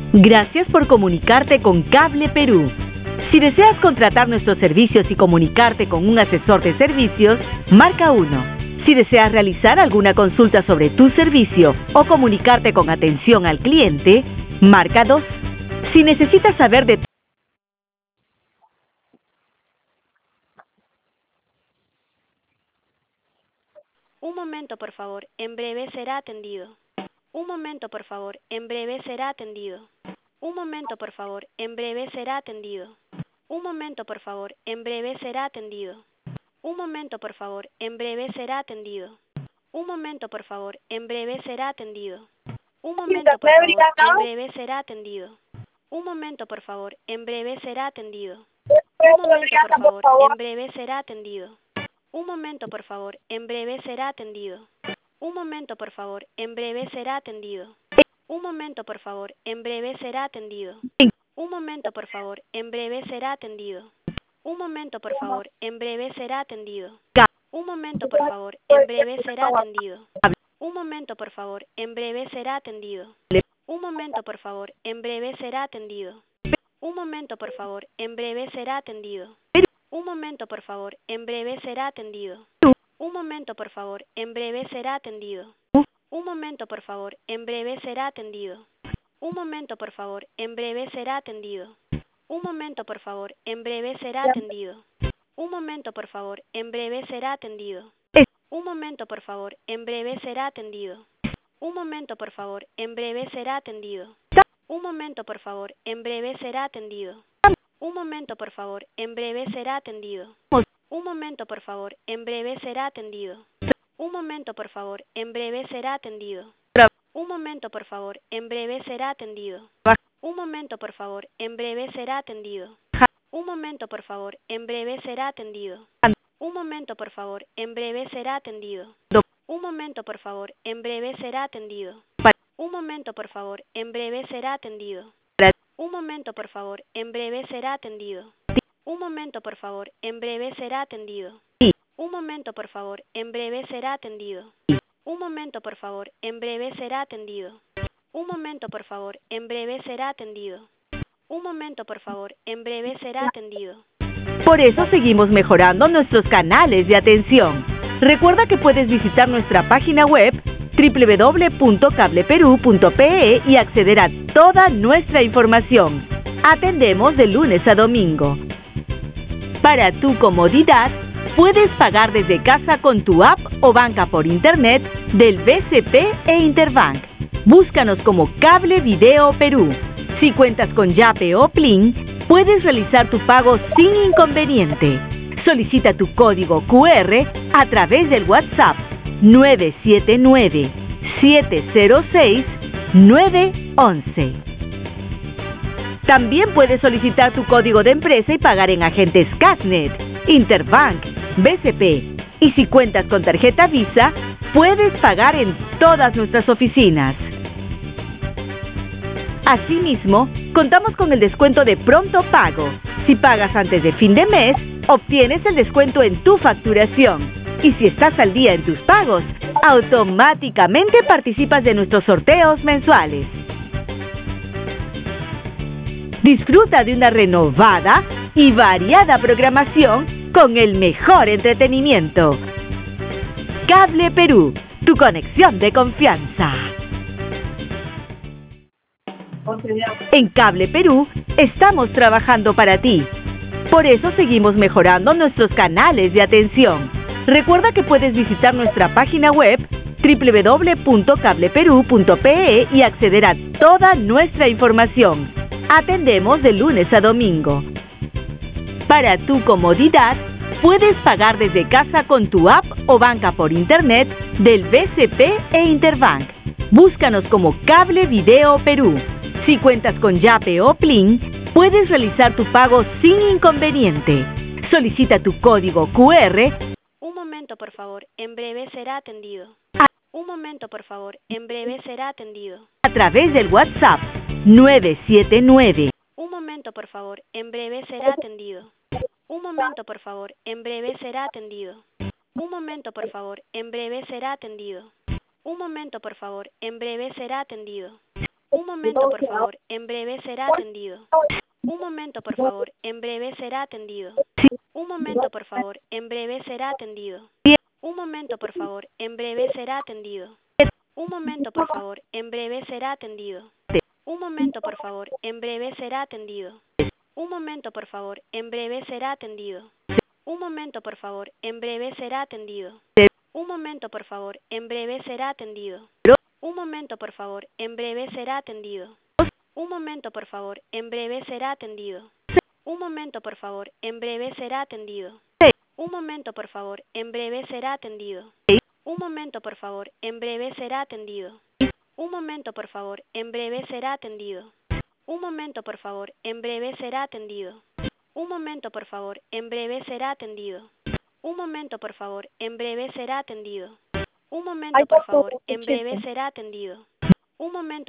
Gracias por comunicarte con Cable Perú. Si deseas contratar nuestros servicios y comunicarte con un asesor de servicios, marca 1. Si deseas realizar alguna consulta sobre tu servicio o comunicarte con atención al cliente, marca 2. Si necesitas saber de... Un momento, por favor. En breve será atendido. Un momento, por favor. En breve será atendido. Un momento, por favor. En breve será atendido. Un momento, por favor. En breve será atendido. Un momento, por favor. En breve será atendido. Un momento, por favor. En breve será atendido. Un momento, por favor. En breve será atendido. Un momento, por favor. En breve será atendido. Un momento, por favor. En breve será atendido. Un momento, por favor. En breve será atendido. Un momento, por favor. En breve será atendido. Un momento, por favor. En breve será atendido. Un momento, por favor. En breve será atendido. Un momento, por favor. En breve será atendido. Un momento, por favor. En breve será atendido. Un momento, por favor. En breve será atendido. Un momento, por favor. En breve será atendido. Un momento, por favor. En breve será atendido. Un momento, por favor. En breve será atendido. Un momento, por favor. En breve será atendido. Un momento, por favor. En breve será atendido. Un momento, por favor. En breve será atendido. Un momento, por favor. En breve será atendido. Un momento, por favor. En breve será atendido. Un momento, por favor. En breve será atendido. Un momento, por favor. En breve será atendido. Un momento, por favor. En breve será atendido. Un momento, por favor. En breve será atendido. Un momento, por favor. En breve será atendido. Un momento, por favor. En breve será atendido. Un momento, por favor. En breve será atendido. Un momento, por favor. En breve será atendido. Un momento, por favor. En breve será atendido. Un momento, por favor. En breve será atendido. Un momento, por favor. En breve será atendido. Un momento, por favor. En breve será atendido. Un momento, por favor. En breve será atendido. Un momento, por favor. En breve será atendido. Un momento, por favor. En breve será atendido. Un momento, por favor. En breve será atendido. Un momento, por favor. En breve será atendido. Un momento, por favor. En breve será atendido. Por eso seguimos mejorando nuestros canales de atención. Recuerda que puedes visitar nuestra página web www.cableperu.pe y acceder a toda nuestra información. Atendemos de lunes a domingo. Para tu comodidad, puedes pagar desde casa con tu app o banca por internet del BCP e Interbank. Búscanos como Cable Video Perú. Si cuentas con Yape o Plin, puedes realizar tu pago sin inconveniente. Solicita tu código QR a través del WhatsApp 979-706-911. También puedes solicitar tu código de empresa y pagar en agentes Casnet, Interbank, BCP. Y si cuentas con tarjeta Visa, puedes pagar en todas nuestras oficinas. Asimismo, contamos con el descuento de pronto pago. Si pagas antes de fin de mes, obtienes el descuento en tu facturación. Y si estás al día en tus pagos, automáticamente participas de nuestros sorteos mensuales. Disfruta de una renovada y variada programación con el mejor entretenimiento. Cable Perú, tu conexión de confianza. En Cable Perú estamos trabajando para ti. Por eso seguimos mejorando nuestros canales de atención. Recuerda que puedes visitar nuestra página web www.cableperu.pe y acceder a toda nuestra información. Atendemos de lunes a domingo. Para tu comodidad, puedes pagar desde casa con tu app o banca por internet del BCP e Interbank. Búscanos como Cable Video Perú. Si cuentas con Yape o Plin, puedes realizar tu pago sin inconveniente. Solicita tu código QR. Un momento, por favor. En breve será atendido. Un momento, por favor. En breve será atendido. A través del WhatsApp 979. Un momento, por favor. En breve será atendido. Un momento, por favor. En breve será atendido. Un momento, por favor. En breve será atendido. Un momento, por favor. En breve será atendido. Un momento, por favor, en breve será atendido. Un momento, por favor, en breve será atendido. Un momento, por favor, en breve será atendido. Un momento, por favor, en breve será atendido. Un momento, por favor, en breve será atendido. Un momento, por favor, en breve será atendido. Un momento, por favor, en breve será atendido. Un momento, por favor, en breve será atendido. Un momento, por favor, en breve será atendido. Un momento, por favor, en breve será atendido. Un momento, por favor, en breve será atendido. Un momento, por favor, en breve será atendido. Un momento, por favor, en breve será atendido. Un momento, por favor, en breve será atendido. Un momento, por favor, en breve será atendido. Un momento, por favor, en breve será atendido. Un momento, por favor, en breve será atendido. Un momento, por favor, en breve será atendido. Un momento, por favor, en breve será atendido. Un momento.